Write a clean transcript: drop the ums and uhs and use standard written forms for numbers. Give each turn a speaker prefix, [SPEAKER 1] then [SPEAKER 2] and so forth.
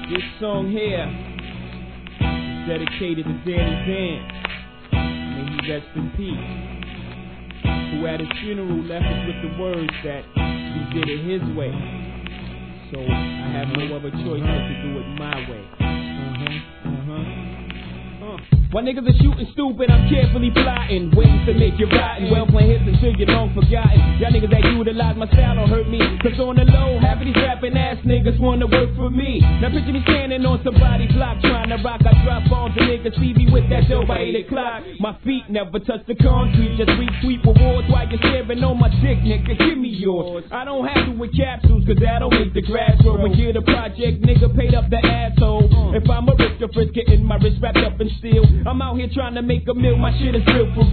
[SPEAKER 1] This song here is dedicated to Danny Vance. May he rest in peace. Who at his funeral left us with the words that he did it his way. So I have no other choice but to do it my way. While niggas are shooting stupid, I'm carefully plotting, waiting to make you rotten. Well playing hits until you're long forgotten. Y'all niggas that utilize my style don't hurt me, cause on the low, half of these rapping ass niggas wanna work for me. Now picture me standing on somebody's block trying to rock. I drop bombs and niggas see me with that dough by 8 o'clock. My feet never touch the concrete, just retweet rewards while you're staring on my dick, nigga. Give me yours. I don't have to with capsules, cause that'll make the grass grow. And get a project, nigga, paid up the asshole. If I'm a risker, frisk getting my wrist wrapped up in steel. I'm out here trying to make a meal, my shit is real for